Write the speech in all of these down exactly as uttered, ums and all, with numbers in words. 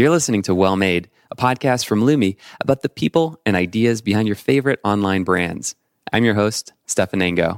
You're listening to Well Made, a podcast from Lumi about the people and ideas behind your favorite online brands. I'm your host, Stefan Ango.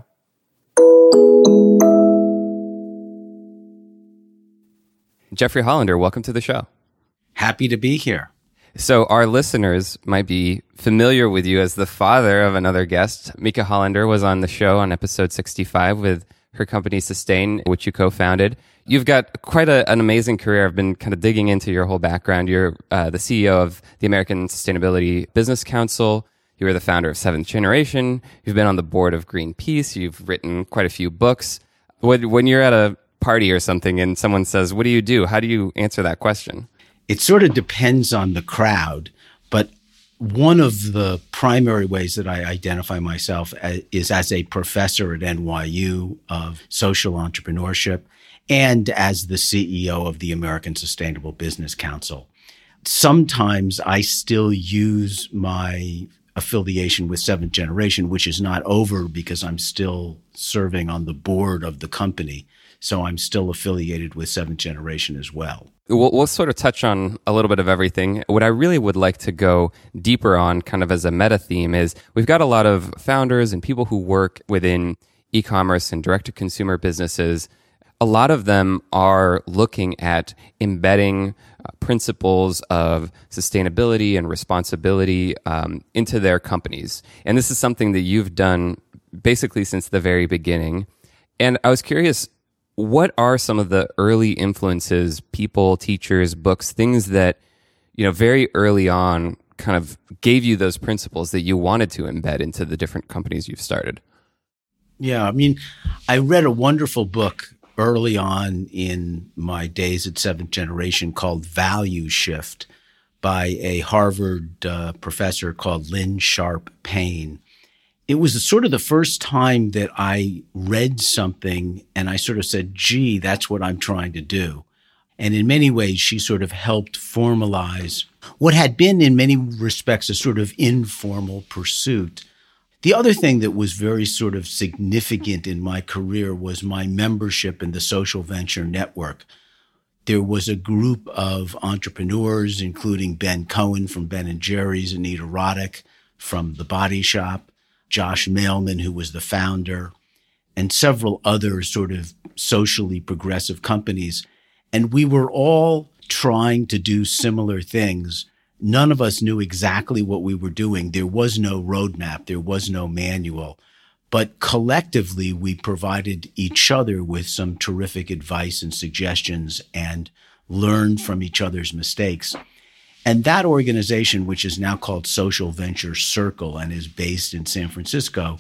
Jeffrey Hollander, welcome to the show. Happy to be here. So our listeners might be familiar with you as the father of another guest. Mika Hollander was on the show on episode sixty-five with her company Sustain, which you co-founded. You've got quite a, an amazing career. I've been kind of digging into your whole background. You're uh, the C E O of the American Sustainability Business Council. You were the founder of Seventh Generation. You've been on the board of Greenpeace. You've written quite a few books. When, when you're at a party or something and someone says, what do you do? How do you answer that question? It sort of depends on the crowd, but one of the primary ways that I identify myself as, is as a professor at N Y U of social entrepreneurship and as the C E O of the American Sustainable Business Council. Sometimes I still use my affiliation with Seventh Generation, which is not over because I'm still serving on the board of the company. So I'm still affiliated with Seventh Generation as well. We'll, we'll sort of touch on a little bit of everything. What I really would like to go deeper on kind of as a meta theme is we've got a lot of founders and people who work within e-commerce and direct-to-consumer businesses. A lot of them are looking at embedding uh, principles of sustainability and responsibility um, into their companies. And this is something that you've done basically since the very beginning. And I was curious, what are some of the early influences, people, teachers, books, things that, you know, very early on kind of gave you those principles that you wanted to embed into the different companies you've started? Yeah, I mean, I read a wonderful book early on in my days at Seventh Generation called Value Shift by a Harvard uh, professor called Lynn Sharp Payne. It was sort of the first time that I read something and I sort of said, gee, that's what I'm trying to do. And in many ways, she sort of helped formalize what had been in many respects a sort of informal pursuit. The other thing that was very sort of significant in my career was my membership in the Social Venture Network. There was a group of entrepreneurs, including Ben Cohen from Ben and Jerry's, Anita Roddick from The Body Shop, Josh Mailman, who was the founder, and several other sort of socially progressive companies. And we were all trying to do similar things. None of us knew exactly what we were doing. There was no roadmap. There was no manual. But collectively, we provided each other with some terrific advice and suggestions and learned from each other's mistakes. And that organization, which is now called Social Venture Circle and is based in San Francisco,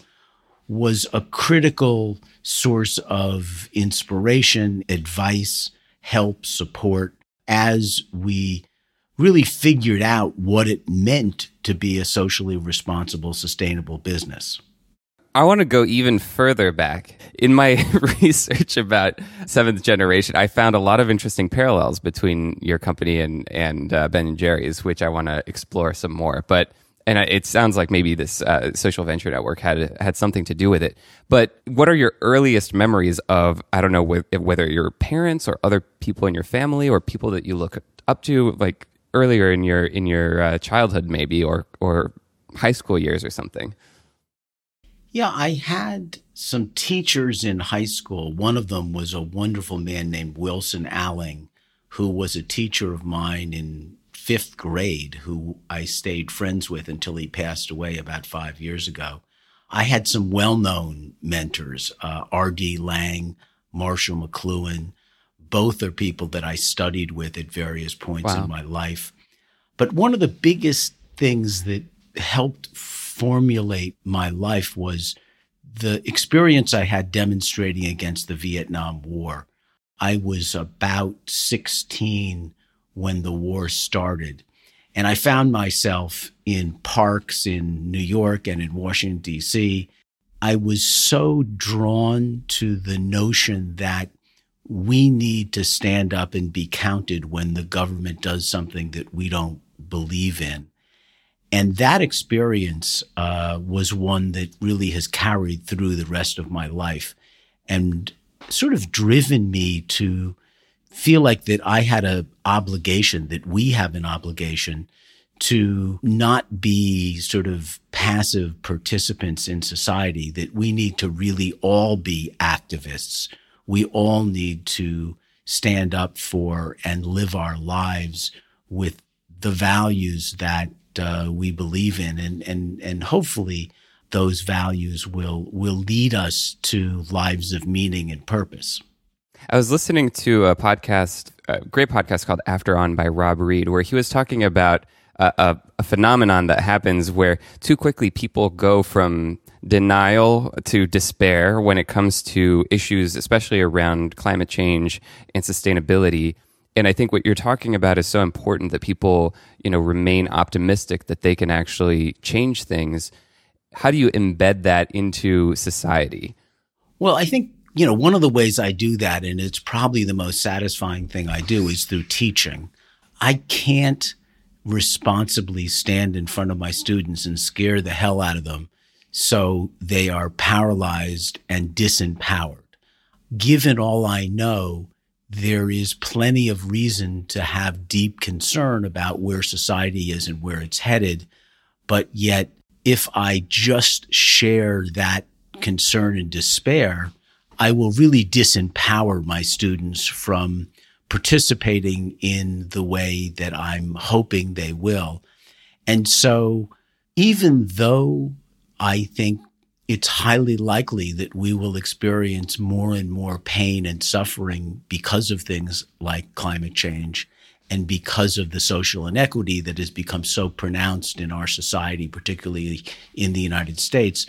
was a critical source of inspiration, advice, help, support as we really figured out what it meant to be a socially responsible, sustainable business. I want to go even further back. In my research about Seventh Generation, I found a lot of interesting parallels between your company and and uh, Ben and Jerry's, which I want to explore some more. But and it sounds like maybe this uh, Social Venture Network had had something to do with it. But what are your earliest memories of, I don't know, whether your parents or other people in your family or people that you look up to, like earlier in your in your uh, childhood, maybe, or or high school years or something? Yeah, I had some teachers in high school. One of them was a wonderful man named Wilson Alling, who was a teacher of mine in fifth grade, who I stayed friends with until he passed away about five years ago. I had some well-known mentors, uh, R D Lang, Marshall McLuhan. Both are people that I studied with at various points Wow. in my life. But one of the biggest things that helped formulate my life was the experience I had demonstrating against the Vietnam War. I was about sixteen when the war started, and I found myself in parks in New York and in Washington, D C. I was so drawn to the notion that we need to stand up and be counted when the government does something that we don't believe in. And that experience uh, was one that really has carried through the rest of my life and sort of driven me to feel like that I had an obligation, that we have an obligation to not be sort of passive participants in society, that we need to really all be activists. We all need to stand up for and live our lives with the values that uh, we believe in. And, and, and hopefully those values will, will lead us to lives of meaning and purpose. I was listening to a podcast, a great podcast called After On by Rob Reed, where he was talking about a, a, a phenomenon that happens where too quickly people go from denial to despair when it comes to issues, especially around climate change and sustainability. And I think what you're talking about is so important, that people, you know, remain optimistic that they can actually change things. How do you embed that into society? Well, I think, you know, one of the ways I do that, and it's probably the most satisfying thing I do, is through teaching. I can't responsibly stand in front of my students and scare the hell out of them so they are paralyzed and disempowered. Given all I know, there is plenty of reason to have deep concern about where society is and where it's headed. But yet, if I just share that concern and despair, I will really disempower my students from participating in the way that I'm hoping they will. And so even though I think it's highly likely that we will experience more and more pain and suffering because of things like climate change and because of the social inequity that has become so pronounced in our society, particularly in the United States,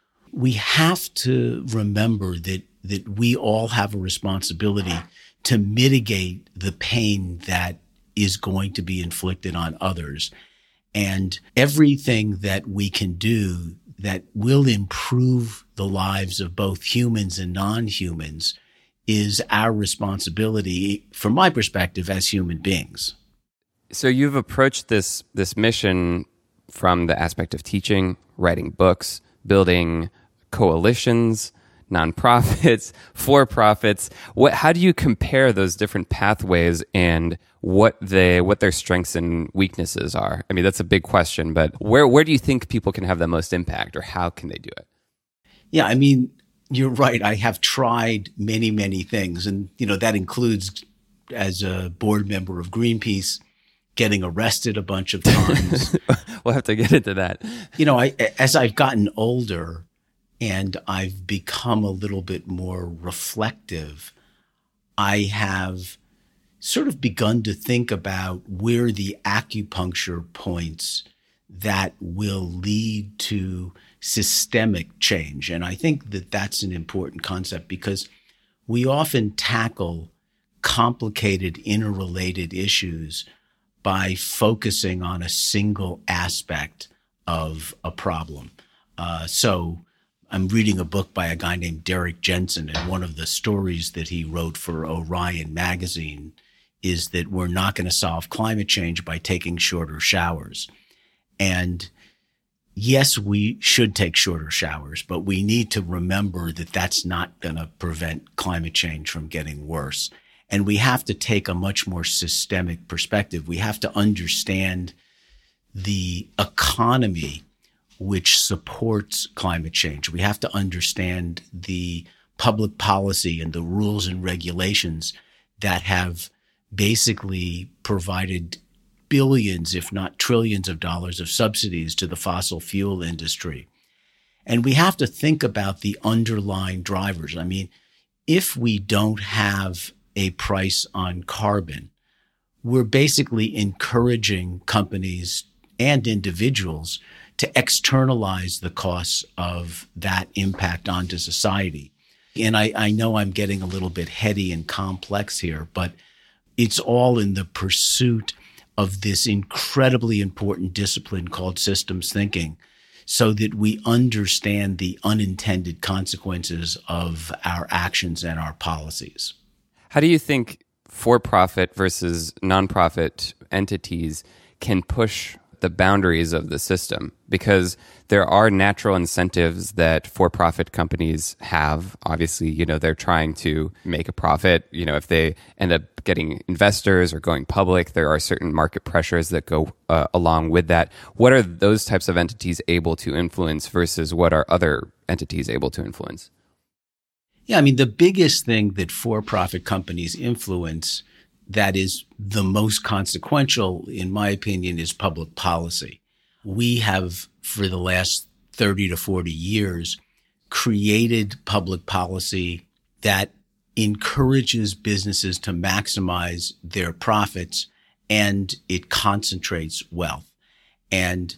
we have to remember that that we all have a responsibility to mitigate the pain that is going to be inflicted on others. And everything that we can do that will improve the lives of both humans and non-humans is our responsibility, from my perspective, as human beings. So you've approached this this mission from the aspect of teaching, writing books, building coalitions, nonprofits, for-profits. What? How do you compare those different pathways and what they what their strengths and weaknesses are? I mean, that's a big question, but where where do you think people can have the most impact, or how can they do it? Yeah, I mean, you're right. I have tried many, many things, and you know that includes, as a board member of Greenpeace, getting arrested a bunch of times. We'll have to get into that. You know, I as I've gotten older, and I've become a little bit more reflective, I have sort of begun to think about where the acupuncture points that will lead to systemic change. And I think that that's an important concept, because we often tackle complicated, interrelated issues by focusing on a single aspect of a problem. Uh, so I'm reading a book by a guy named Derek Jensen, and one of the stories that he wrote for Orion magazine is that we're not going to solve climate change by taking shorter showers. And yes, we should take shorter showers, but we need to remember that that's not going to prevent climate change from getting worse. And we have to take a much more systemic perspective. We have to understand the economy which supports climate change. We have to understand the public policy and the rules and regulations that have basically provided billions, if not trillions of dollars of subsidies to the fossil fuel industry. And we have to think about the underlying drivers. I mean, if we don't have a price on carbon, we're basically encouraging companies and individuals to externalize the costs of that impact onto society. And I, I know I'm getting a little bit heady and complex here, but it's all in the pursuit of this incredibly important discipline called systems thinking, so that we understand the unintended consequences of our actions and our policies. How do you think for-profit versus nonprofit entities can push the boundaries of the system, because there are natural incentives that for-profit companies have. Obviously, you know, they're trying to make a profit. You know, if they end up getting investors or going public, there are certain market pressures that go uh, along with that. What are those types of entities able to influence versus what are other entities able to influence? Yeah, I mean, the biggest thing that for-profit companies influence that is the most consequential, in my opinion, is public policy. We have, for the last thirty to forty years, created public policy that encourages businesses to maximize their profits, and it concentrates wealth. And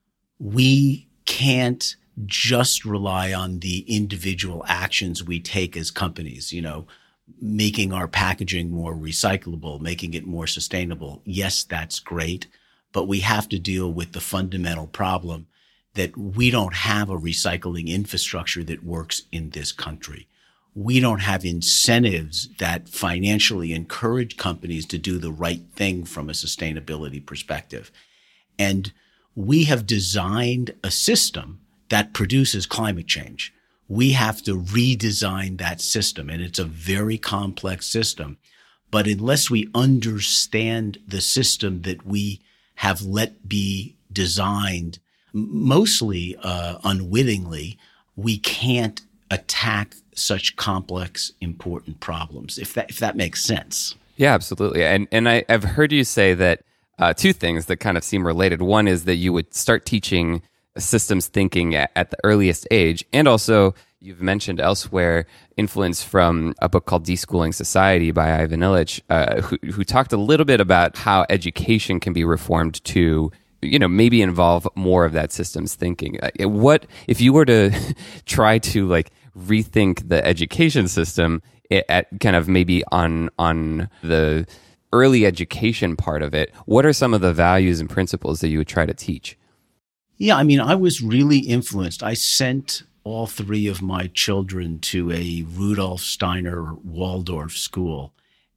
we can't just rely on the individual actions we take as companies, you know, making our packaging more recyclable, making it more sustainable. Yes, that's great, but we have to deal with the fundamental problem that we don't have a recycling infrastructure that works in this country. We don't have incentives that financially encourage companies to do the right thing from a sustainability perspective. And we have designed a system that produces climate change. We have to redesign that system, and it's a very complex system. But unless we understand the system that we have let be designed, mostly uh, unwittingly, we can't attack such complex, important problems, if that if that makes sense. Yeah, absolutely. And and I, I've heard you say that uh, two things that kind of seem related. One is that you would start teaching systems thinking at, at the earliest age. And also, you've mentioned elsewhere influence from a book called Deschooling Society by Ivan Illich, uh, who, who talked a little bit about how education can be reformed to, you know, maybe involve more of that systems thinking. Uh, what, if you were to try to like rethink the education system at kind of maybe on, on the early education part of it, what are some of the values and principles that you would try to teach? Yeah, I mean, I was really influenced. I sent all three of my children to a Rudolf Steiner Waldorf school,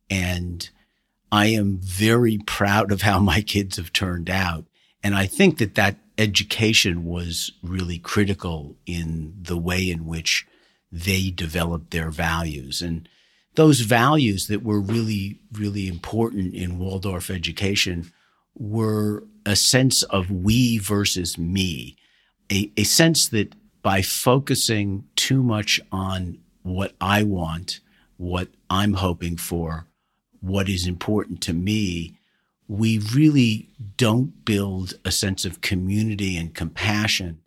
and I am very proud of how my kids have turned out. And I think that that education was really critical in the way in which they developed their values. And those values that were really, really important in Waldorf education were a sense of we versus me, a, a sense that by focusing too much on what I want, what I'm hoping for, what is important to me, we really don't build a sense of community and compassion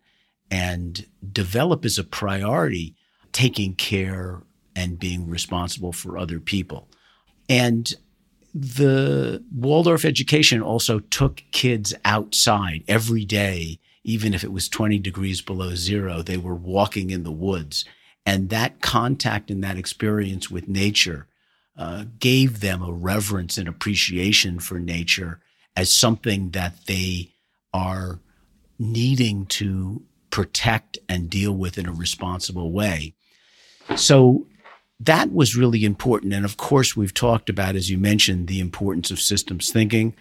and develop as a priority taking care and being responsible for other people. And the Waldorf education also took kids outside every day, even if it was twenty degrees below zero. They were walking in the woods. And that contact and that experience with nature uh, gave them a reverence and appreciation for nature as something that they are needing to protect and deal with in a responsible way. So that was really important. And of course, we've talked about, as you mentioned, the importance of systems thinking.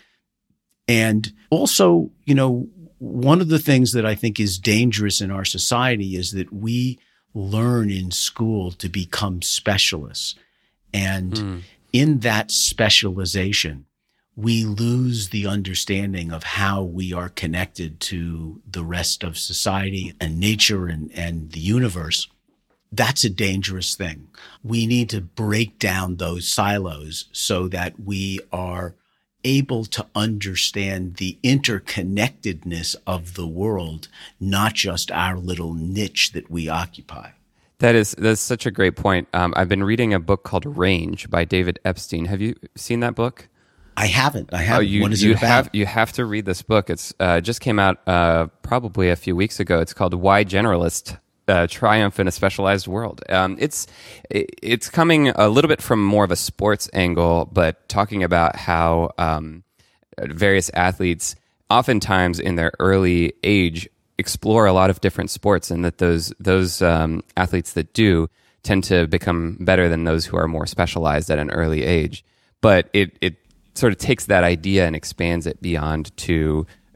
And also, you know, one of the things that I think is dangerous in our society is that we learn in school to become specialists. And mm. in that specialization, we lose the understanding of how we are connected to the rest of society and nature and, and the universe. That's a dangerous thing. We need to break down those silos so that we are able to understand the interconnectedness of the world, not just our little niche that we occupy. That is that's such a great point. Um, I've been reading a book called Range by David Epstein. Have you seen that book? I haven't. I haven't. Oh, you, what is you it about? Have, you have to read this book. It's uh, just came out uh, probably a few weeks ago. It's called Why Generalists Uh, Triumph in a Specialized World. Um, it's it's coming a little bit from more of a sports angle, but talking about how um, various athletes, oftentimes in their early age, explore a lot of different sports, and that those those um, athletes that do tend to become better than those who are more specialized at an early age. But it it sort of takes that idea and expands it beyond to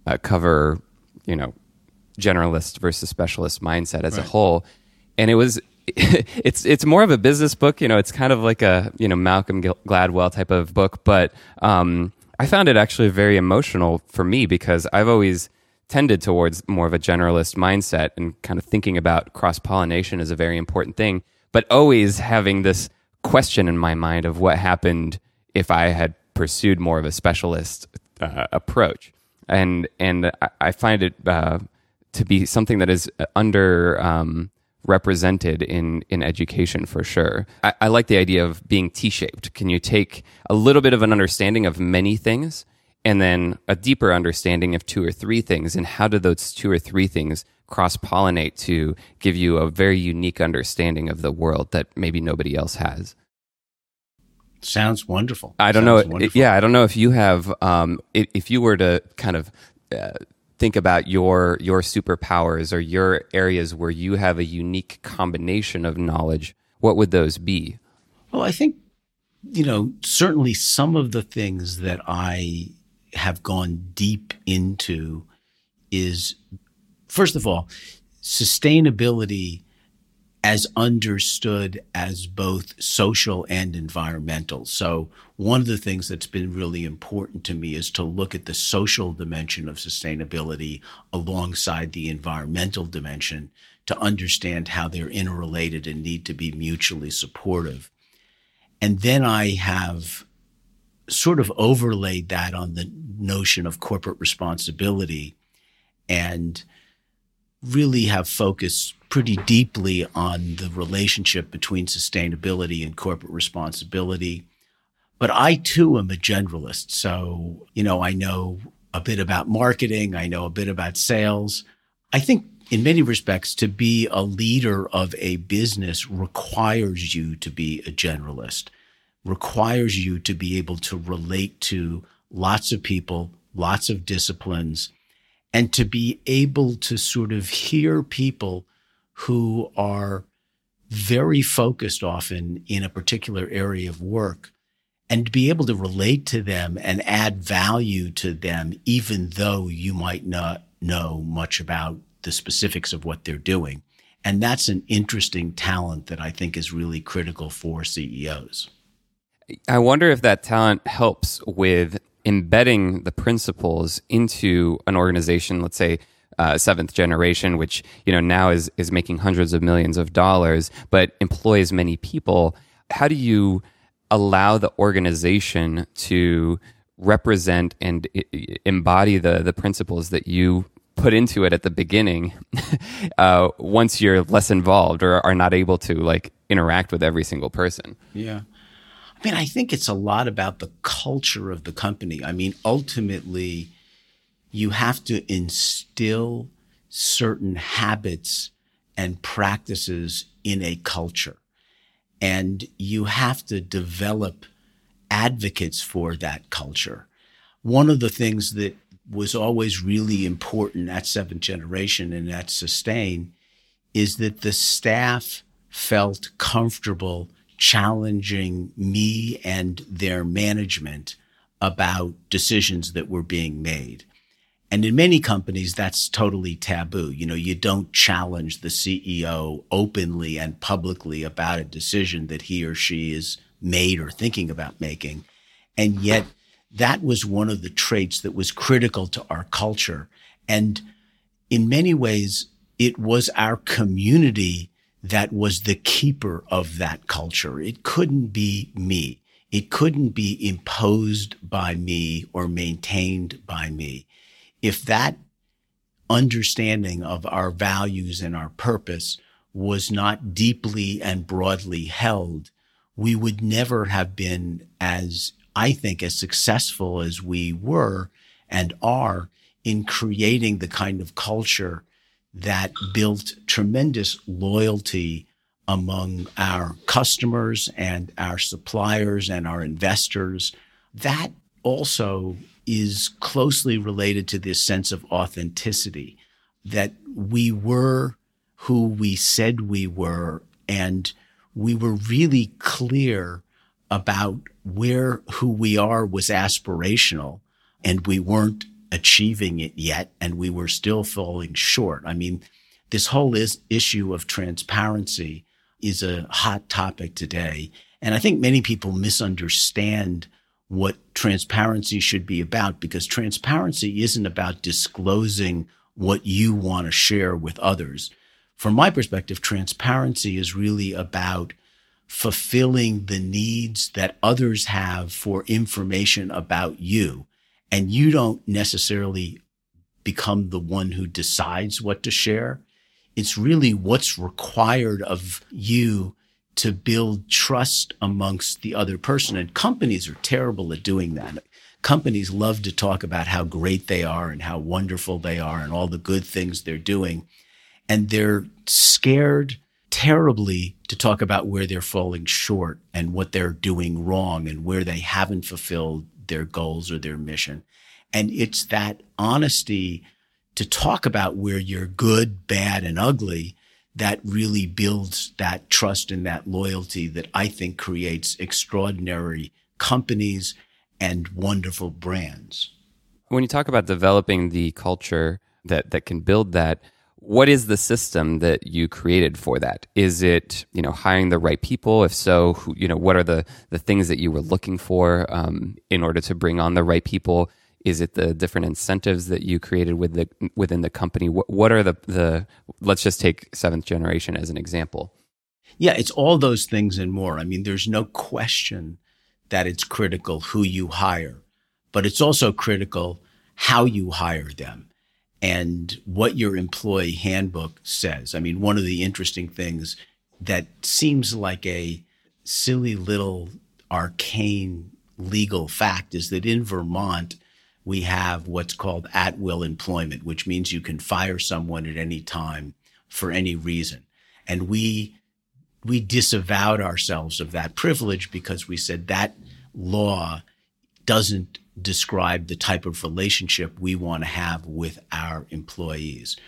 uh, cover, you know, generalist versus specialist mindset as Right. a whole. And it was, it's it's more of a business book. You know, it's kind of like a, you know, Malcolm Gladwell type of book. But um, I found it actually very emotional for me because I've always tended towards more of a generalist mindset and kind of thinking about cross-pollination is a very important thing, but always having this question in my mind of what happened if I had pursued more of a specialist uh, approach. And and I, I find it uh, to be something that is under um, represented in, in education for sure. I, I like the idea of being T-shaped. Can you take a little bit of an understanding of many things and then a deeper understanding of two or three things, and how do those two or three things cross-pollinate to give you a very unique understanding of the world that maybe nobody else has? Sounds wonderful. I don't Sounds know. wonderful. Yeah, I don't know if you have, um, if, if you were to kind of uh, think about your your superpowers or your areas where you have a unique combination of knowledge, what would those be? Well, I think, you know, certainly some of the things that I have gone deep into is, first of all, sustainability as understood as both social and environmental. So one of the things that's been really important to me is to look at the social dimension of sustainability alongside the environmental dimension to understand how they're interrelated and need to be mutually supportive. And then I have sort of overlaid that on the notion of corporate responsibility and really have focused pretty deeply on the relationship between sustainability and corporate responsibility. But I too am a generalist. So, you know, I know a bit about marketing. I know a bit about sales. I think in many respects, to be a leader of a business requires you to be a generalist, requires you to be able to relate to lots of people, lots of disciplines, and to be able to sort of hear people who are very focused often in a particular area of work and to be able to relate to them and add value to them, even though you might not know much about the specifics of what they're doing. And that's an interesting talent that I think is really critical for C E Os. I wonder if that talent helps with embedding the principles into an organization, let's say uh, seventh generation, which, you know, now is is making hundreds of millions of dollars, but employs many people. How do you allow the organization to represent and I- embody the the principles that you put into it at the beginning uh, once you're less involved or are not able to like interact with every single person? Yeah. I mean, I think it's a lot about the culture of the company. I mean, ultimately, you have to instill certain habits and practices in a culture. And you have to develop advocates for that culture. One of the things that was always really important at Seventh Generation and at Sustain is that the staff felt comfortable challenging me and their management about decisions that were being made. And in many companies, that's totally taboo. You know, you don't challenge the C E O openly and publicly about a decision that he or she is made or thinking about making. And yet that was one of the traits that was critical to our culture. And in many ways, it was our community that was the keeper of that culture. It couldn't be me. It couldn't be imposed by me or maintained by me. If that understanding of our values and our purpose was not deeply and broadly held, we would never have been as, I think, as successful as we were and are in creating the kind of culture that built tremendous loyalty among our customers and our suppliers and our investors. That also is closely related to this sense of authenticity, that we were who we said we were, and we were really clear about where who we are was aspirational, and we weren't achieving it yet, and we were still falling short. I mean, this whole is, issue of transparency is a hot topic today. And I think many people misunderstand what transparency should be about, because transparency isn't about disclosing what you want to share with others. From my perspective, transparency is really about fulfilling the needs that others have for information about you. And you don't necessarily become the one who decides what to share. It's really what's required of you to build trust amongst the other person. And companies are terrible at doing that. Companies love to talk about how great they are and how wonderful they are and all the good things they're doing. And they're scared terribly to talk about where they're falling short and what they're doing wrong and where they haven't fulfilled their goals or their mission. And it's that honesty to talk about where you're good, bad, and ugly that really builds that trust and that loyalty that I think creates extraordinary companies and wonderful brands. When you talk about developing the culture that, that can build that, what is the system that you created for that? Is it, you know, hiring the right people? If so, who, you know, what are the, the things that you were looking for um, in order to bring on the right people? Is it the different incentives that you created with the, within the company? What, what are the, the, let's just take seventh generation as an example. Yeah, it's all those things and more. I mean, there's no question that it's critical who you hire, but it's also critical how you hire them and what your employee handbook says. I mean, one of the interesting things that seems like a silly little arcane legal fact is that in Vermont, we have what's called at-will employment, which means you can fire someone at any time for any reason. And we we disavowed ourselves of that privilege because we said that law doesn't describe the type of relationship we want to have with our employees.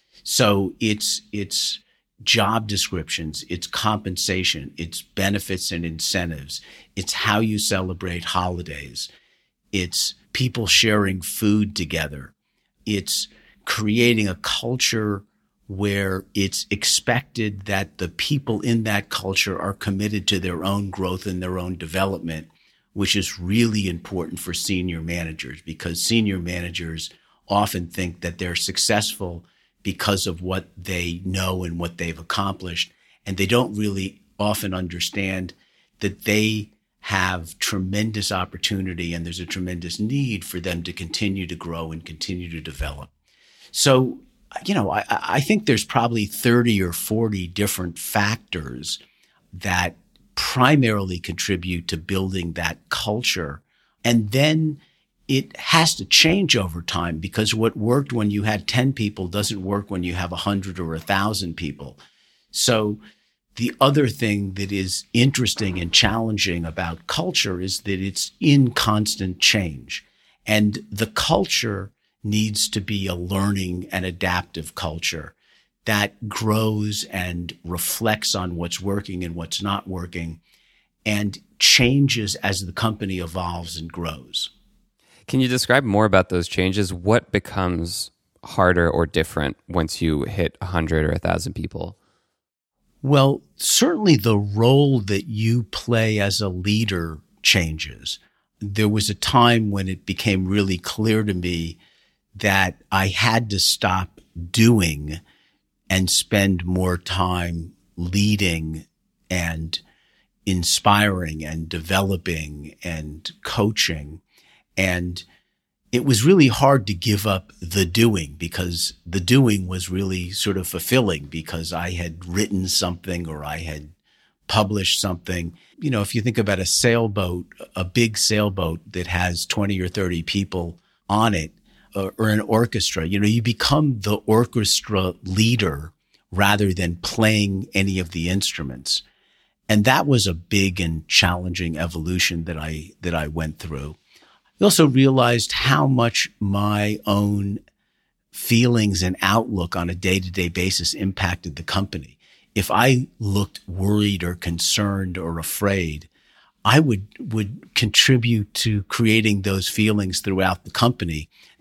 So it's it's job descriptions, it's compensation, it's benefits and incentives, it's how you celebrate holidays, it's people sharing food together. It's creating a culture where it's expected that the people in that culture are committed to their own growth and their own development, which is really important for senior managers, because senior managers often think that they're successful because of what they know and what they've accomplished. And they don't really often understand that they have tremendous opportunity and there's a tremendous need for them to continue to grow and continue to develop. So, you know, I, I think there's probably thirty or forty different factors that primarily contribute to building that culture. And then it has to change over time, because what worked when you had ten people doesn't work when you have one hundred or one thousand people. So the other thing that is interesting and challenging about culture is that it's in constant change. And the culture needs to be a learning and adaptive culture that grows and reflects on what's working and what's not working and changes as the company evolves and grows. Can you describe more about those changes? What becomes harder or different once you hit one hundred or one thousand people? Well, certainly the role that you play as a leader changes. There was a time when it became really clear to me that I had to stop doing and spend more time leading and inspiring and developing and coaching. And it was really hard to give up the doing, because the doing was really sort of fulfilling because I had written something or I had published something. You know, if you think about a sailboat, a big sailboat that has twenty or thirty people on it, or, or an orchestra, you know, you become the orchestra leader rather than playing any of the instruments. And that was a big and challenging evolution that I, that I went through. I also realized how much my own feelings and outlook on a day-to-day basis impacted the company. If I looked worried or concerned or afraid, I would, would contribute to creating those feelings throughout the company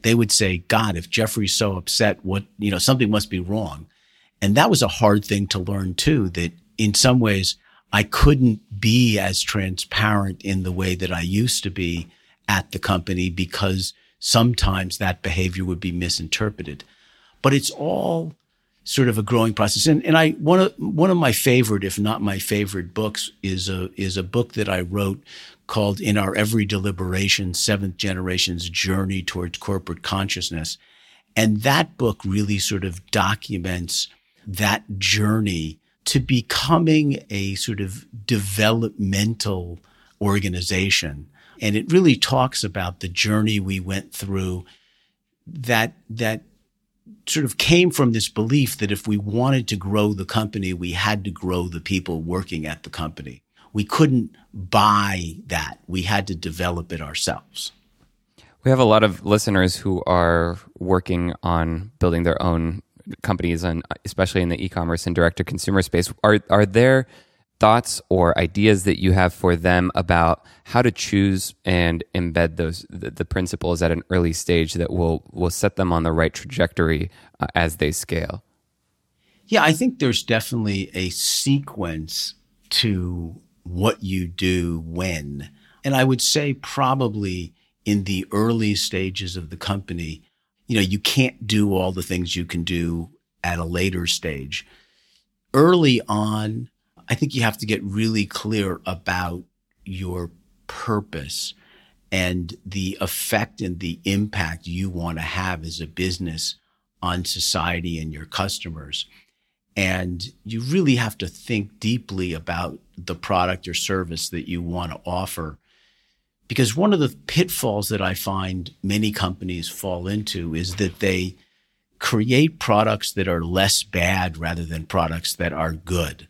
They would say, God, if Jeffrey's so upset, what, you know, something must be wrong. And that was a hard thing to learn too, that in some ways I couldn't be as transparent in the way that I used to be at the company because sometimes that behavior would be misinterpreted. But it's all sort of a growing process. And, and I, one of, one of my favorite, if not my favorite books is a, is a book that I wrote called In Our Every Deliberation, Seventh Generation's Journey Towards Corporate Consciousness. And that book really sort of documents that journey to becoming a sort of developmental organization. And it really talks about the journey we went through that, that sort of came from this belief that if we wanted to grow the company, we had to grow the people working at the company. We couldn't buy that. We had to develop it ourselves. We have a lot of listeners who are working on building their own companies, and especially in the e-commerce and direct-to-consumer space. Are are there thoughts or ideas that you have for them about how to choose and embed those the, the principles at an early stage that will will set them on the right trajectory uh, as they scale? Yeah, I think there's definitely a sequence to what you do when. And I would say probably in the early stages of the company, you know, you can't do all the things you can do at a later stage. Early on, I think you have to get really clear about your purpose and the effect and the impact you want to have as a business on society and your customers. And you really have to think deeply about the product or service that you want to offer. Because one of the pitfalls that I find many companies fall into is that they create products that are less bad rather than products that are good.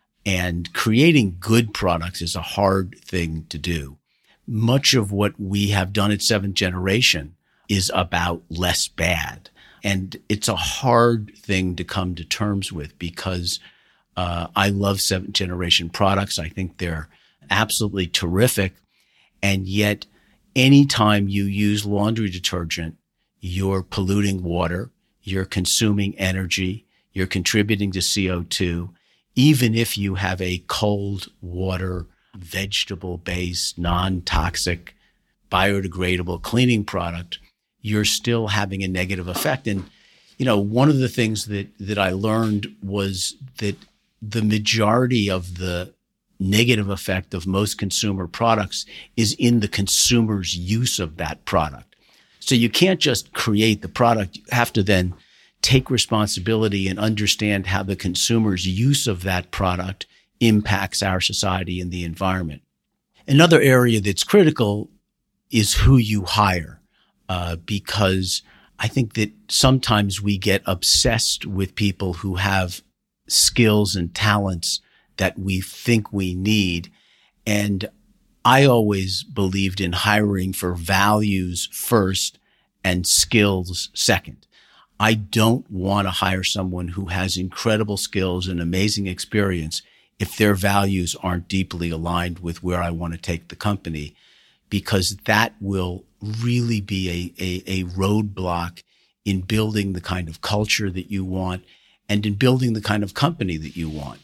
And creating good products is a hard thing to do. Much of what we have done at Seventh Generation is about less bad. And it's a hard thing to come to terms with because uh, I love Seventh Generation products. I think they're absolutely terrific. And yet, anytime you use laundry detergent, you're polluting water, you're consuming energy, you're contributing to C O two. Even if you have a cold water, vegetable-based, non-toxic, biodegradable cleaning product, you're still having a negative effect. And, you know, one of the things that, that I learned was that the majority of the negative effect of most consumer products is in the consumer's use of that product. So you can't just create the product. You have to then take responsibility and understand how the consumer's use of that product impacts our society and the environment. Another area that's critical is who you hire, uh, because I think that sometimes we get obsessed with people who have skills and talents that we think we need. And I always believed in hiring for values first and skills second. I don't want to hire someone who has incredible skills and amazing experience if their values aren't deeply aligned with where I want to take the company, because that will really be a, a, a roadblock in building the kind of culture that you want and in building the kind of company that you want.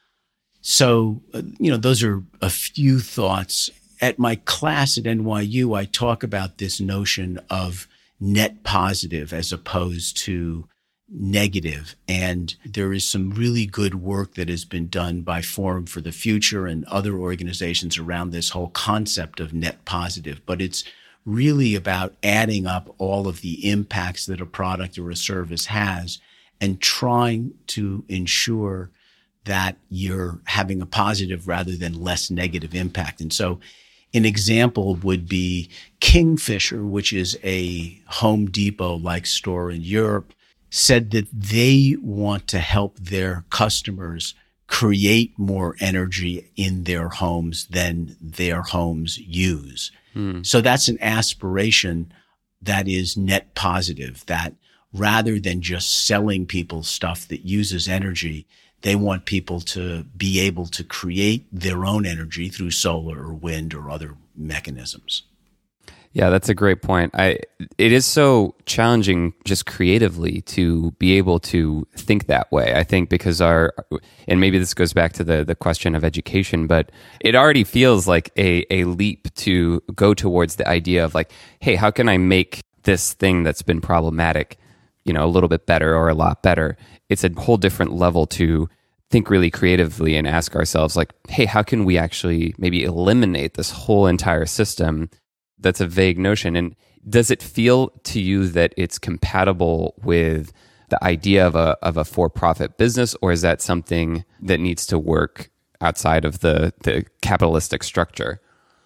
So, uh, you know, those are a few thoughts. At my class at N Y U, I talk about this notion of net positive as opposed to negative. And there is some really good work that has been done by Forum for the Future and other organizations around this whole concept of net positive. But it's really about adding up all of the impacts that a product or a service has and trying to ensure that you're having a positive rather than less negative impact. And so an example would be Kingfisher, which is a Home Depot-like store in Europe, said that they want to help their customers create more energy in their homes than their homes use. Hmm. So that's an aspiration that is net positive, that rather than just selling people stuff that uses energy, they want people to be able to create their own energy through solar or wind or other mechanisms. Yeah, that's a great point. I it is so challenging just creatively to be able to think that way. I think because our and maybe this goes back to the the question of education, but it already feels like a a leap to go towards the idea of like, hey, how can I make this thing that's been problematic, you know, a little bit better or a lot better? It's a whole different level to think really creatively and ask ourselves like, hey, how can we actually maybe eliminate this whole entire system? That's a vague notion. And does it feel to you that it's compatible with the idea of a of a for-profit business, or is that something that needs to work outside of the, the capitalistic structure?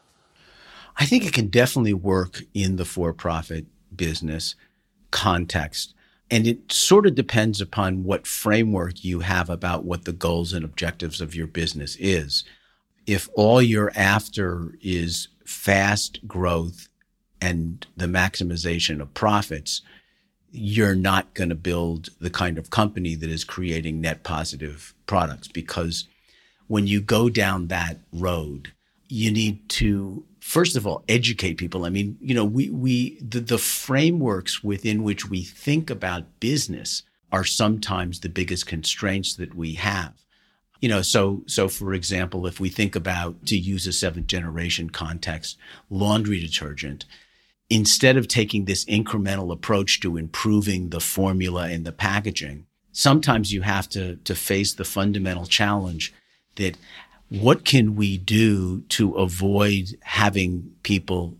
I think it can definitely work in the for-profit business context. And it sort of depends upon what framework you have about what the goals and objectives of your business is. If all you're after is fast growth and the maximization of profits, you're not going to build the kind of company that is creating net positive products. Because when you go down that road, you need to, first of all, educate people. I mean, you know, we, we, the, the frameworks within which we think about business are sometimes the biggest constraints that we have. You know, so, so for example, if we think about, to use a seventh generation context, laundry detergent, instead of taking this incremental approach to improving the formula and the packaging, sometimes you have to, to face the fundamental challenge that what can we do to avoid having people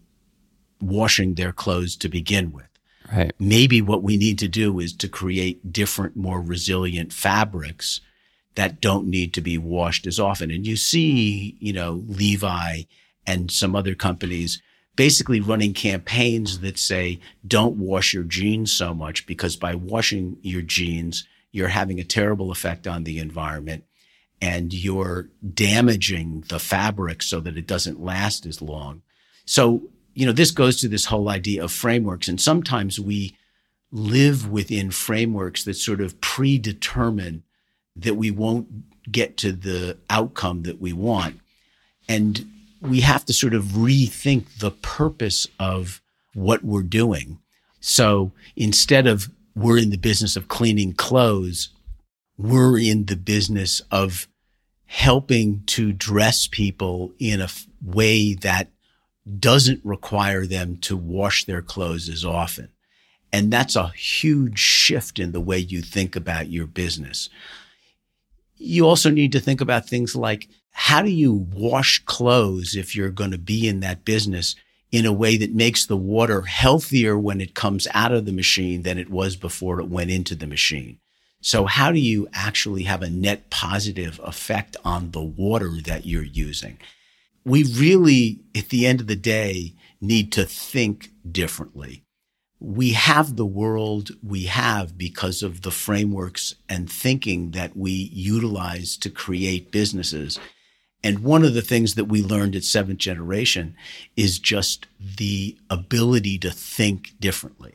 washing their clothes to begin with? Right. Maybe what we need to do is to create different, more resilient fabrics that don't need to be washed as often. And you see, you know, Levi and some other companies basically running campaigns that say, don't wash your jeans so much, because by washing your jeans, you're having a terrible effect on the environment and you're damaging the fabric so that it doesn't last as long. So, you know, this goes to this whole idea of frameworks. And sometimes we live within frameworks that sort of predetermine that we won't get to the outcome that we want. And we have to sort of rethink the purpose of what we're doing. So instead of we're in the business of cleaning clothes, we're in the business of helping to dress people in a way that doesn't require them to wash their clothes as often. And that's a huge shift in the way you think about your business. You also need to think about things like, how do you wash clothes if you're going to be in that business in a way that makes the water healthier when it comes out of the machine than it was before it went into the machine? So how do you actually have a net positive effect on the water that you're using? We really, at the end of the day, need to think differently. We have the world we have because of the frameworks and thinking that we utilize to create businesses. And one of the things that we learned at Seventh Generation is just the ability to think differently.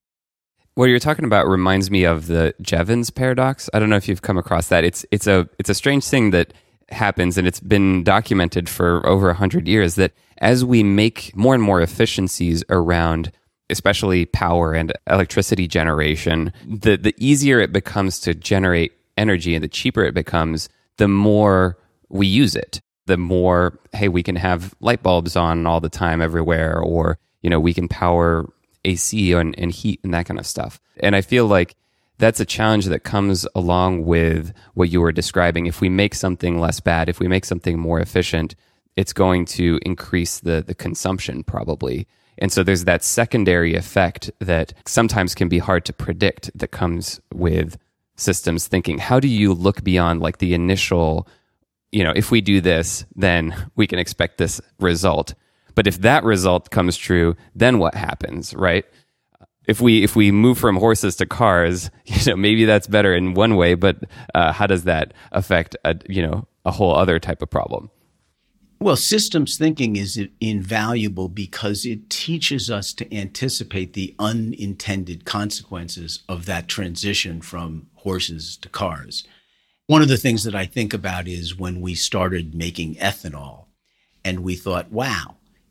What you're talking about reminds me of the Jevons paradox. I don't know if you've come across that. It's it's a it's a strange thing that happens, and it's been documented for over a hundred years, that as we make more and more efficiencies around especially power and electricity generation, the the easier it becomes to generate energy and the cheaper it becomes, the more we use it. The more, hey, we can have light bulbs on all the time everywhere, or, you know, we can power A C and, and heat and that kind of stuff. And I feel like that's a challenge that comes along with what you were describing. If we make something less bad, if we make something more efficient, it's going to increase the the consumption probably. And so there's that secondary effect that sometimes can be hard to predict that comes with systems thinking. How do you look beyond like the initial, you know, if we do this, then we can expect this result. But if that result comes true, then what happens, right? If we if we move from horses to cars, you know, maybe that's better in one way, but uh, how does that affect a, you know, a whole other type of problem? Well, systems thinking is invaluable because it teaches us to anticipate the unintended consequences of that transition from horses to cars. One of the things that I think about is when we started making ethanol and we thought, wow,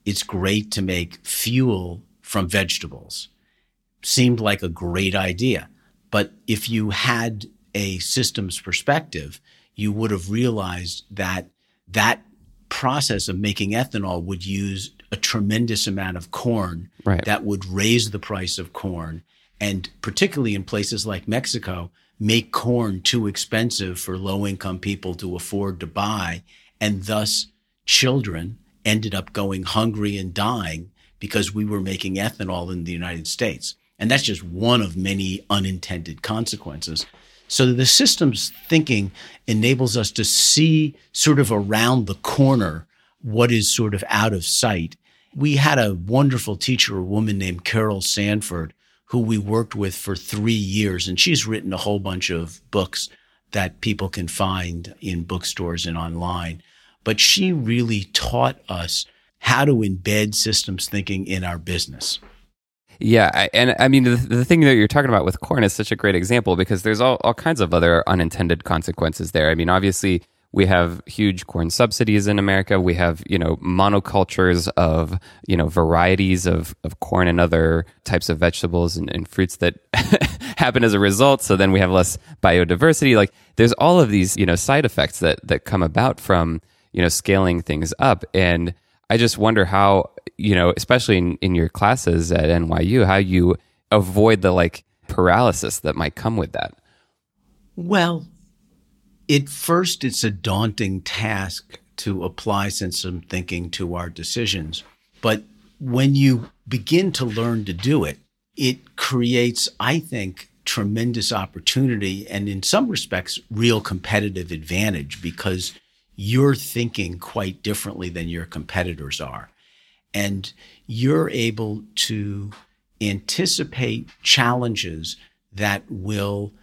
it's great to make fuel from vegetables. Seemed like a great idea. But if you had a systems perspective, you would have realized that that process of making ethanol would use a tremendous amount of corn right. that would raise the price of corn. And particularly in places like Mexico, make corn too expensive for low-income people to afford to buy. And thus, children ended up going hungry and dying because we were making ethanol in the United States. And that's just one of many unintended consequences. So the systems thinking enables us to see sort of around the corner what is sort of out of sight. We had a wonderful teacher, a woman named Carol Sanford, who we worked with for three years. And she's written a whole bunch of books that people can find in bookstores and online. But she really taught us how to embed systems thinking in our business. Yeah, I, and I mean, the, the thing that you're talking about with corn is such a great example because there's all, all kinds of other unintended consequences there. I mean, obviously, we have huge corn subsidies in America. We have, you know, monocultures of, you know, varieties of, of corn and other types of vegetables and, and fruits that happen as a result. So then we have less biodiversity. Like, there's all of these, you know, side effects that that come about from, you know, scaling things up. And I just wonder how, you know, especially in, in your classes at N Y U, how you avoid the like paralysis that might come with that. Well, at first, it's a daunting task to apply system thinking to our decisions. But when you begin to learn to do it, it creates, I think, tremendous opportunity and in some respects, real competitive advantage because you're thinking quite differently than your competitors are. And you're able to anticipate challenges that will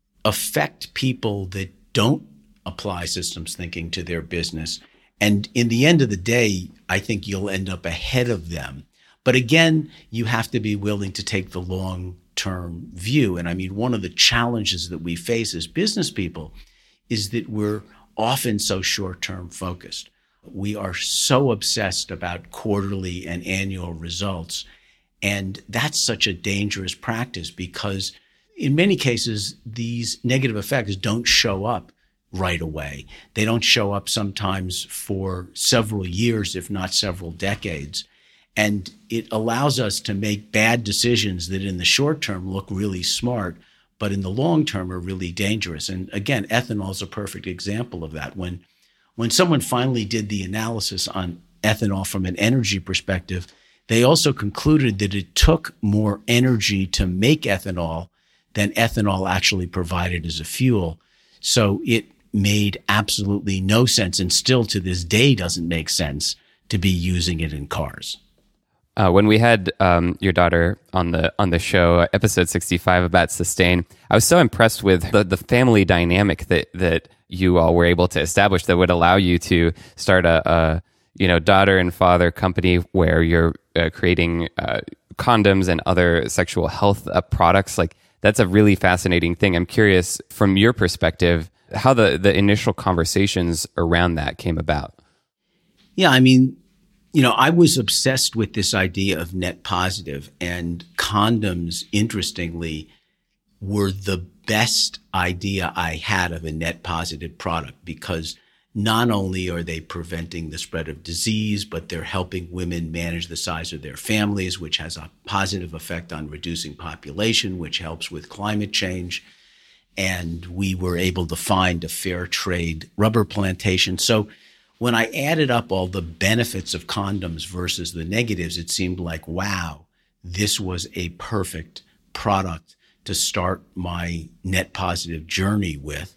affect people that don't apply systems thinking to their business. And in the end of the day, I think you'll end up ahead of them. But again, you have to be willing to take the long-term view. And I mean, one of the challenges that we face as business people is that we're often so short-term focused. We are so obsessed about quarterly and annual results. And that's such a dangerous practice because in many cases, these negative effects don't show up right away. They don't show up sometimes for several years, if not several decades. And it allows us to make bad decisions that in the short term look really smart, but in the long term are really dangerous. And again, ethanol is a perfect example of that. When, when someone finally did the analysis on ethanol from an energy perspective, they also concluded that it took more energy to make ethanol than ethanol actually provided as a fuel. So it made absolutely no sense, and still to this day doesn't make sense, to be using it in cars. Uh, when we had um, your daughter on the on the show, episode sixty-five about Sustain, I was so impressed with the, the family dynamic that that you all were able to establish that would allow you to start a, a you know daughter and father company where you're uh, creating uh, condoms and other sexual health uh, products. Like, that's a really fascinating thing. I'm curious from your perspective how the the initial conversations around that came about. Yeah, I mean, you know, I was obsessed with this idea of net positive, and condoms, interestingly, were the best idea I had of a net positive product because not only are they preventing the spread of disease, but they're helping women manage the size of their families, which has a positive effect on reducing population, which helps with climate change. And we were able to find a fair trade rubber plantation. So when I added up all the benefits of condoms versus the negatives, it seemed like, wow, this was a perfect product to start my net positive journey with.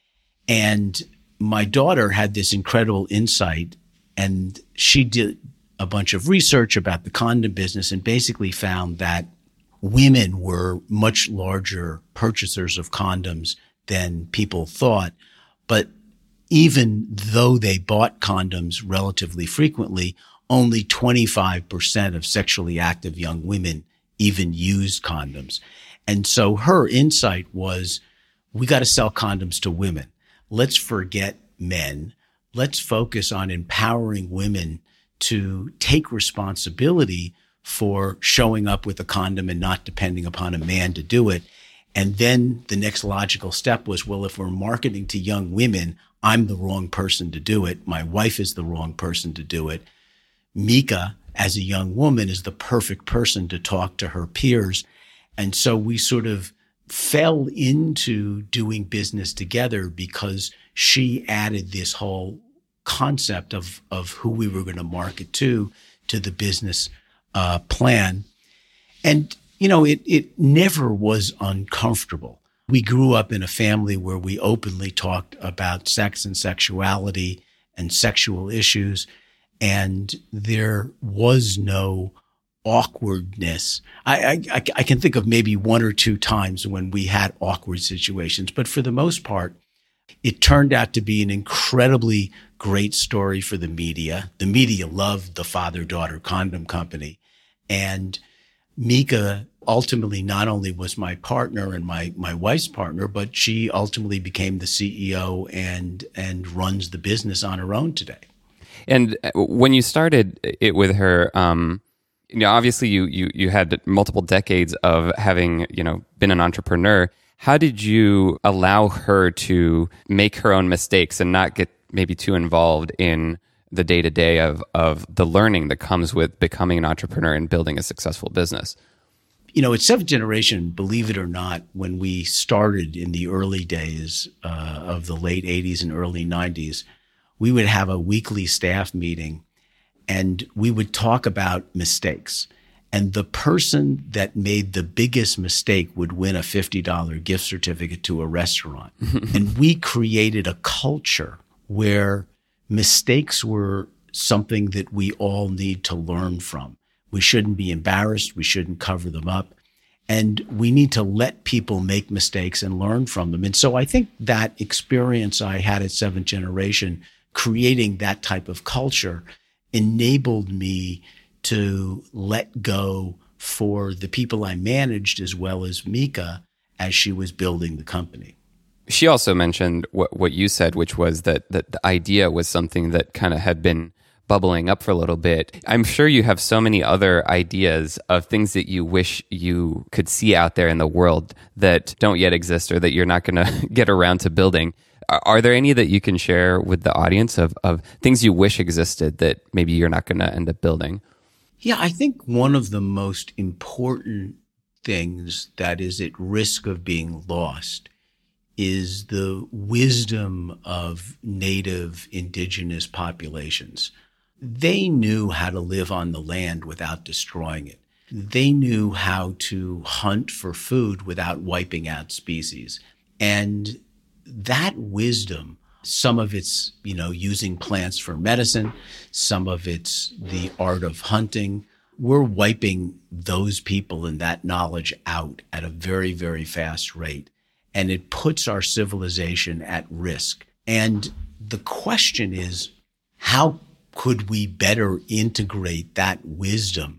And my daughter had this incredible insight, and she did a bunch of research about the condom business and basically found that women were much larger purchasers of condoms than people thought. But even though they bought condoms relatively frequently, only twenty-five percent of sexually active young women even used condoms. And so her insight was, we got to sell condoms to women. Let's forget men. Let's focus on empowering women to take responsibility for showing up with a condom and not depending upon a man to do it. And then the next logical step was, well, if we're marketing to young women, I'm the wrong person to do it. My wife is the wrong person to do it. Mika, as a young woman, is the perfect person to talk to her peers. And so we sort of fell into doing business together because she added this whole concept of, of who we were going to market to, to the business uh, plan. And, you know, it, it never was uncomfortable. We grew up in a family where we openly talked about sex and sexuality and sexual issues, and there was no awkwardness. I, I, I can think of maybe one or two times when we had awkward situations, but for the most part, it turned out to be an incredibly great story for the media. The media loved the father-daughter condom company. And Mika ultimately not only was my partner and my, my wife's partner, but she ultimately became the C E O and, and runs the business on her own today. And when you started it with her, um, you know, obviously you, you, you had multiple decades of having, you know, been an entrepreneur. How did you allow her to make her own mistakes and not get maybe too involved in the day-to-day of, of the learning that comes with becoming an entrepreneur and building a successful business? You know, at Seventh Generation, believe it or not, when we started in the early days uh, of the late eighties and early nineties, we would have a weekly staff meeting and we would talk about mistakes. And the person that made the biggest mistake would win a fifty dollars gift certificate to a restaurant. And we created a culture where mistakes were something that we all need to learn from. We shouldn't be embarrassed. We shouldn't cover them up. And we need to let people make mistakes and learn from them. And so I think that experience I had at Seventh Generation, creating that type of culture, enabled me to let go for the people I managed as well as Mika as she was building the company. She also mentioned what, what you said, which was that, that the idea was something that kind of had been bubbling up for a little bit. I'm sure you have so many other ideas of things that you wish you could see out there in the world that don't yet exist or that you're not going to get around to building. Are, are there any that you can share with the audience of, of things you wish existed that maybe you're not going to end up building? Yeah, I think one of the most important things that is at risk of being lost is the wisdom of native indigenous populations. They knew how to live on the land without destroying it. They knew how to hunt for food without wiping out species. And that wisdom, some of it's, you know, using plants for medicine, some of it's the art of hunting. We're wiping those people and that knowledge out at a very, very fast rate. And it puts our civilization at risk. And the question is, how could we better integrate that wisdom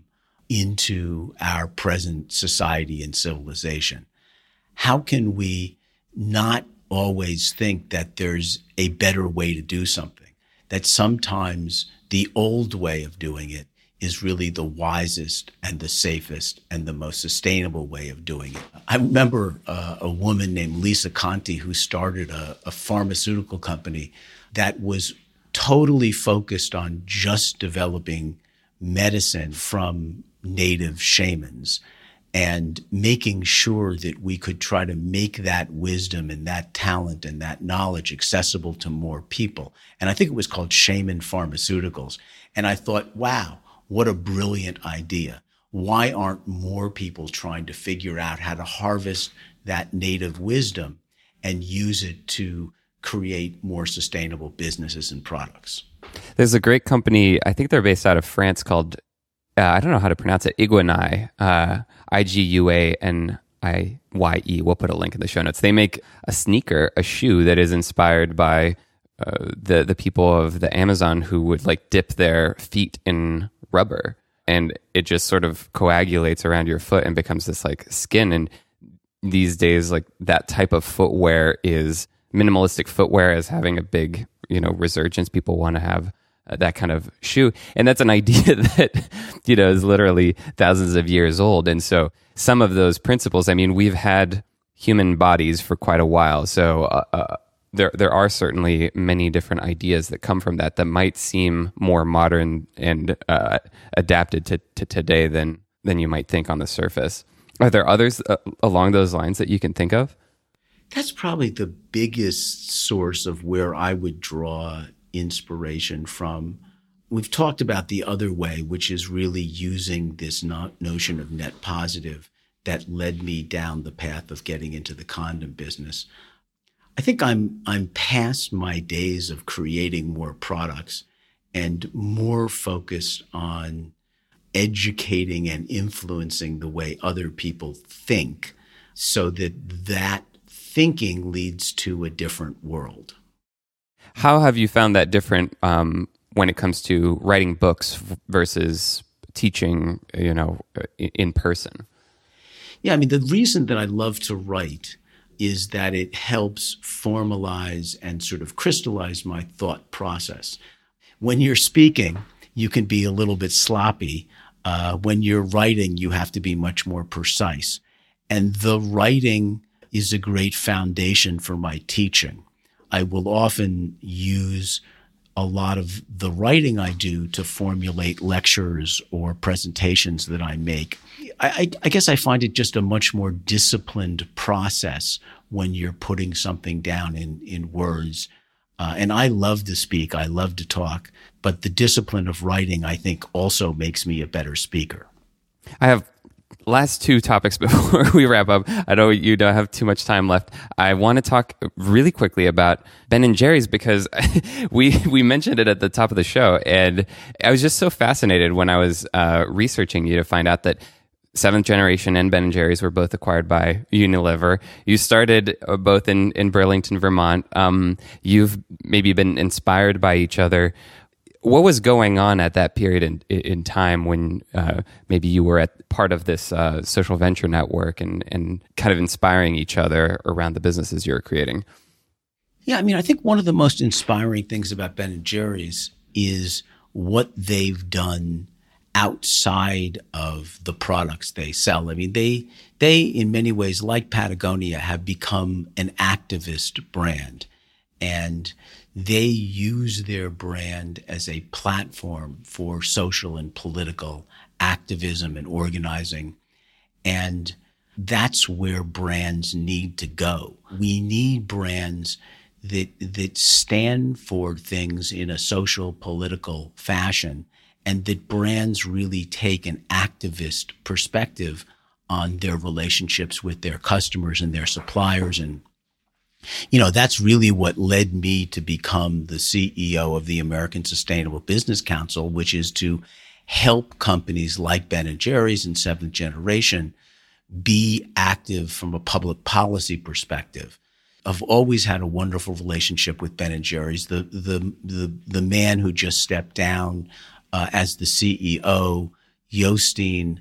into our present society and civilization? How can we not always think that there's a better way to do something, that sometimes the old way of doing it is really the wisest and the safest and the most sustainable way of doing it? I remember uh, a woman named Lisa Conte who started a, a pharmaceutical company that was totally focused on just developing medicine from native shamans and making sure that we could try to make that wisdom and that talent and that knowledge accessible to more people. And I think it was called Shaman Pharmaceuticals. And I thought, wow, what a brilliant idea. Why aren't more people trying to figure out how to harvest that native wisdom and use it to create more sustainable businesses and products? There's a great company, I think they're based out of France, called, uh, I don't know how to pronounce it, Iguanai, uh, I G U A N I Y E. We'll put a link in the show notes. They make a sneaker, a shoe that is inspired by uh, the, the people of the Amazon who would like dip their feet in rubber, and it just sort of coagulates around your foot and becomes this like skin. And these days, like that type of footwear is minimalistic footwear is having a big, you know, resurgence. People want to have uh, that kind of shoe. And that's an idea that, you know, is literally thousands of years old. And so some of those principles, I mean, we've had human bodies for quite a while. So uh, uh, there there are certainly many different ideas that come from that that might seem more modern and uh, adapted to, to today than than you might think on the surface. Are there others uh, along those lines that you can think of? That's probably the biggest source of where I would draw inspiration from. We've talked about the other way, which is really using this no- notion of net positive that led me down the path of getting into the condom business. I think I'm I'm past my days of creating more products and more focused on educating and influencing the way other people think so that that thinking leads to a different world. How have you found that different um, when it comes to writing books versus teaching, you know, in person? Yeah, I mean, the reason that I love to write is that it helps formalize and sort of crystallize my thought process. When you're speaking, you can be a little bit sloppy. Uh, when you're writing, you have to be much more precise. And the writing is a great foundation for my teaching. I will often use a lot of the writing I do to formulate lectures or presentations that I make. I, I, I guess I find it just a much more disciplined process when you're putting something down in, in words. Uh, and I love to speak, I love to talk, but the discipline of writing, I think, also makes me a better speaker. I have last two topics before we wrap up. I know you don't have too much time left. I want to talk really quickly about Ben and Jerry's because we we mentioned it at the top of the show, and I was just so fascinated when I was uh, researching you to find out that Seventh Generation and Ben and Jerry's were both acquired by Unilever. You started both in, in Burlington, Vermont. Um, you've maybe been inspired by each other. What was going on at that period in, in time when uh, maybe you were at part of this uh, social venture network and, and kind of inspiring each other around the businesses you were creating? Yeah, I mean, I think one of the most inspiring things about Ben and Jerry's is what they've done outside of the products they sell. I mean, they, they in many ways, like Patagonia, have become an activist brand. And they use their brand as a platform for social and political activism and organizing. And that's where brands need to go. We need brands that that stand for things in a social, political fashion, and that brands really take an activist perspective on their relationships with their customers and their suppliers. And, you know, that's really what led me to become the C E O of the American Sustainable Business Council, which is to help companies like Ben and Jerry's and Seventh Generation be active from a public policy perspective. I've always had a wonderful relationship with Ben and Jerry's. The the the the man who just stepped down uh, as the C E O, Yostein,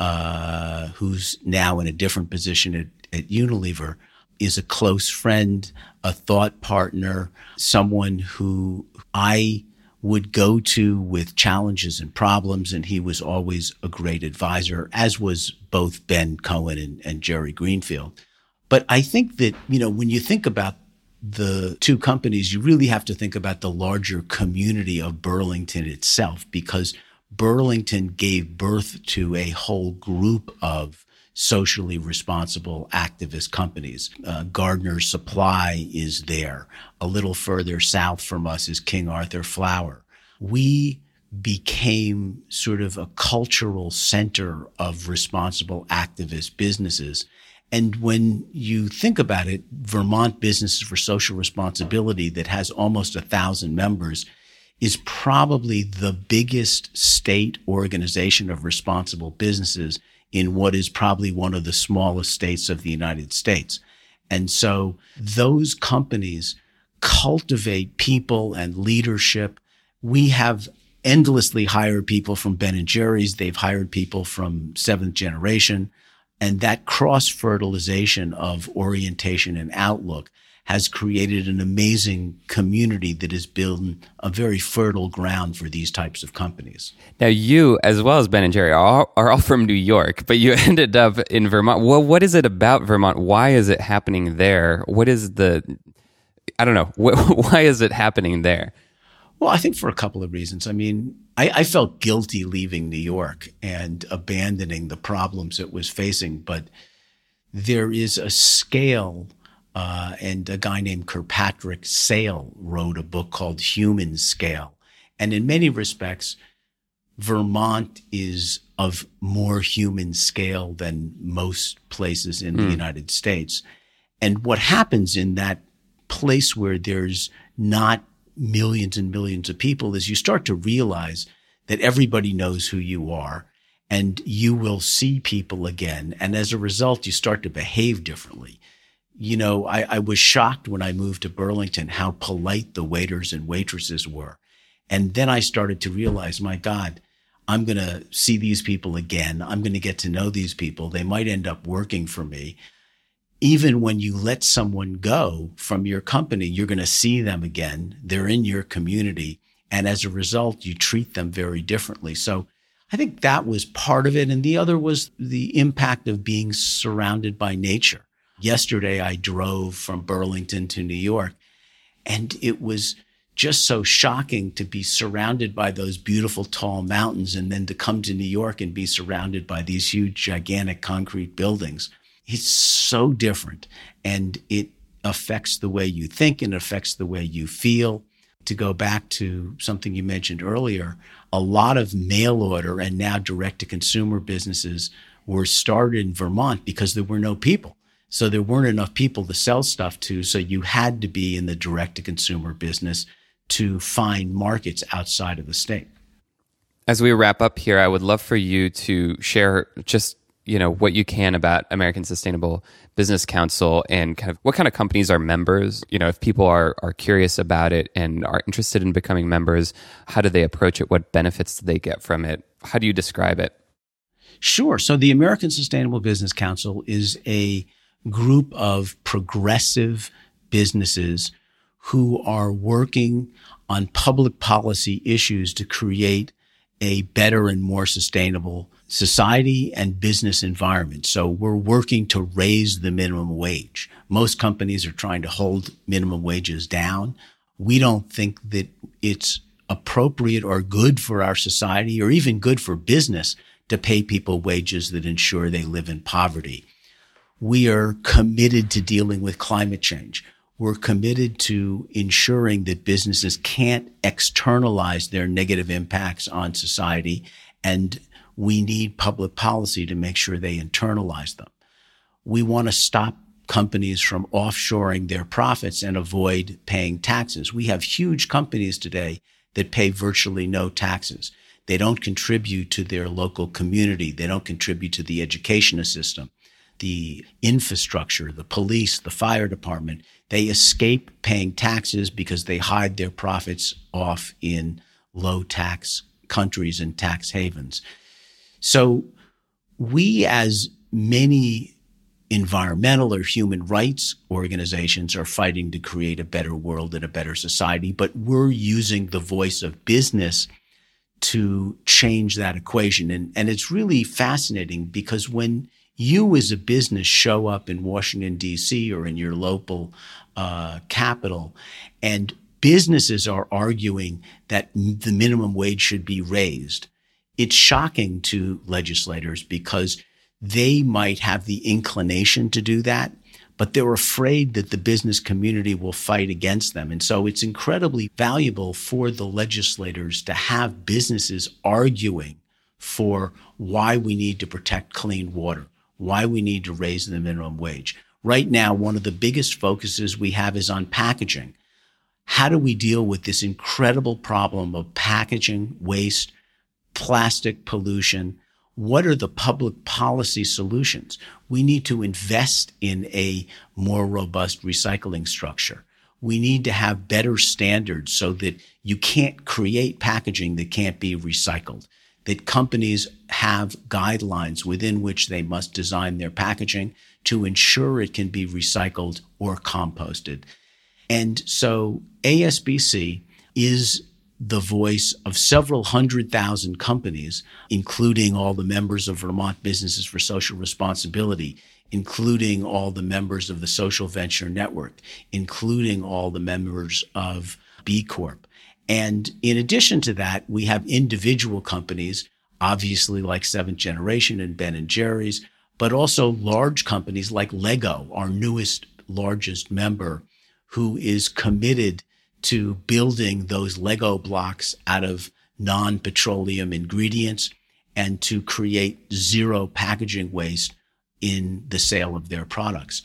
uh, who's now in a different position at, at Unilever, is a close friend, a thought partner, someone who I would go to with challenges and problems, and he was always a great advisor, as was both Ben Cohen and, and Jerry Greenfield. But I think that, you know, when you think about the two companies, you really have to think about the larger community of Burlington itself, because Burlington gave birth to a whole group of socially responsible activist companies. Uh, Gardner Supply is there. A little further south from us is King Arthur Flour. We became sort of a cultural center of responsible activist businesses. And when you think about it, Vermont Businesses for Social Responsibility, that has almost a thousand members, is probably the biggest state organization of responsible businesses in what is probably one of the smallest states of the United States. And so those companies cultivate people and leadership. We have endlessly hired people from Ben and Jerry's. They've hired people from Seventh Generation. And that cross-fertilization of orientation and outlook has created an amazing community that has built a very fertile ground for these types of companies. Now, you, as well as Ben and Jerry, are all, are all from New York, but you ended up in Vermont. Well, what is it about Vermont? Why is it happening there? What is the, I don't know, why is it happening there? Well, I think for a couple of reasons. I mean, I, I felt guilty leaving New York and abandoning the problems it was facing, but there is a scale, uh, and a guy named Kirkpatrick Sale wrote a book called Human Scale. And in many respects, Vermont is of more human scale than most places in mm. the United States. And what happens in that place where there's not millions and millions of people is you start to realize that everybody knows who you are and you will see people again. And as a result, you start to behave differently. You know, I, I was shocked when I moved to Burlington how polite the waiters and waitresses were. And then I started to realize, my God, I'm going to see these people again. I'm going to get to know these people. They might end up working for me. Even when you let someone go from your company, you're going to see them again. They're in your community. And as a result, you treat them very differently. So I think that was part of it. And the other was the impact of being surrounded by nature. Yesterday, I drove from Burlington to New York, and it was just so shocking to be surrounded by those beautiful tall mountains and then to come to New York and be surrounded by these huge, gigantic concrete buildings. It's so different, and it affects the way you think and affects the way you feel. To go back to something you mentioned earlier, a lot of mail order and now direct-to-consumer businesses were started in Vermont because there were no people. So there weren't enough people to sell stuff to, so you had to be in the direct-to-consumer business to find markets outside of the state. As we wrap up here, I would love for you to share just you know, what you can about American Sustainable Business Council and kind of what kind of companies are members. You know, if people are are curious about it and are interested in becoming members, how do they approach it? What benefits do they get from it? How do you describe it? Sure. So the American Sustainable Business Council is a group of progressive businesses who are working on public policy issues to create a better and more sustainable society and business environment. So we're working to raise the minimum wage. Most companies are trying to hold minimum wages down. We don't think that it's appropriate or good for our society or even good for business to pay people wages that ensure they live in poverty. We are committed to dealing with climate change. We're committed to ensuring that businesses can't externalize their negative impacts on society, and we need public policy to make sure they internalize them. We want to stop companies from offshoring their profits and avoid paying taxes. We have huge companies today that pay virtually no taxes. They don't contribute to their local community. They don't contribute to the education system, the infrastructure, the police, the fire department. They escape paying taxes because they hide their profits off in low tax countries and tax havens. So we, as many environmental or human rights organizations, are fighting to create a better world and a better society, but we're using the voice of business to change that equation. And, and it's really fascinating because when you as a business show up in Washington, D C or in your local uh, capital, and businesses are arguing that the minimum wage should be raised, it's shocking to legislators because they might have the inclination to do that, but they're afraid that the business community will fight against them. And so it's incredibly valuable for the legislators to have businesses arguing for why we need to protect clean water, why we need to raise the minimum wage. Right now, one of the biggest focuses we have is on packaging. How do we deal with this incredible problem of packaging waste, plastic pollution? What are the public policy solutions? We need to invest in a more robust recycling structure. We need to have better standards so that you can't create packaging that can't be recycled. that companies have guidelines within which they must design their packaging to ensure it can be recycled or composted. And so A S B C is the voice of several hundred thousand companies, including all the members of Vermont Businesses for Social Responsibility, including all the members of the Social Venture Network, including all the members of B Corp. And in addition to that, we have individual companies, obviously like Seventh Generation and Ben and Jerry's, but also large companies like Lego, our newest, largest member, who is committed to building those Lego blocks out of non-petroleum ingredients and to create zero packaging waste in the sale of their products.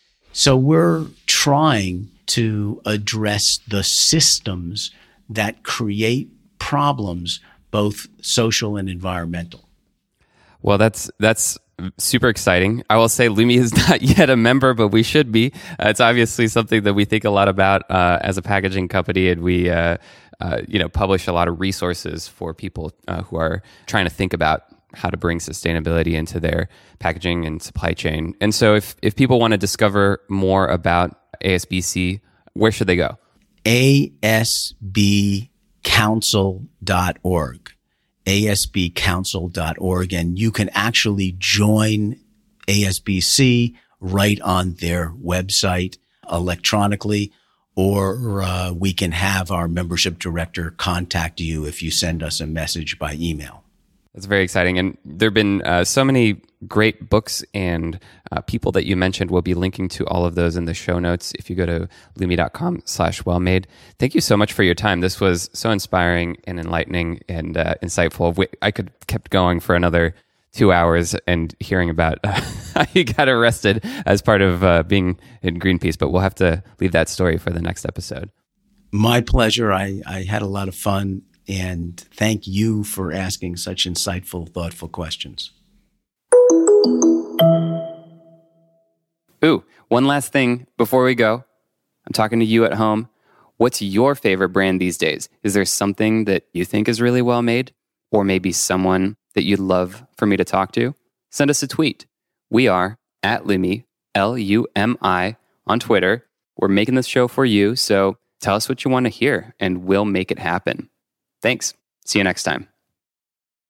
So we're trying to address the systems that create problems, both social and environmental. Well, that's that's super exciting. I will say Lumi is not yet a member, but we should be. Uh, it's obviously something that we think a lot about uh, as a packaging company, and we uh, uh, you know publish a lot of resources for people uh, who are trying to think about how to bring sustainability into their packaging and supply chain. And so if if people want to discover more about A S B C, where should they go? A S B council dot org. A S B council dot org, and you can actually join A S B C right on their website electronically, or uh, we can have our membership director contact you if you send us a message by email. That's very exciting. And there have been uh, so many great books and uh, people that you mentioned. We'll be linking to all of those in the show notes if you go to lumi.com slash wellmade. Thank you so much for your time. This was so inspiring and enlightening and uh, insightful. We, I could kept going for another two hours and hearing about uh, how you got arrested as part of uh, being in Greenpeace, but we'll have to leave that story for the next episode. My pleasure. I, I had a lot of fun. And thank you for asking such insightful, thoughtful questions. Ooh, one last thing before we go. I'm talking to you at home. What's your favorite brand these days? Is there something that you think is really well made? Or maybe someone that you'd love for me to talk to? Send us a tweet. We are at Lumi, L U M I, on Twitter. We're making this show for you, so tell us what you want to hear, and we'll make it happen. Thanks. See you next time.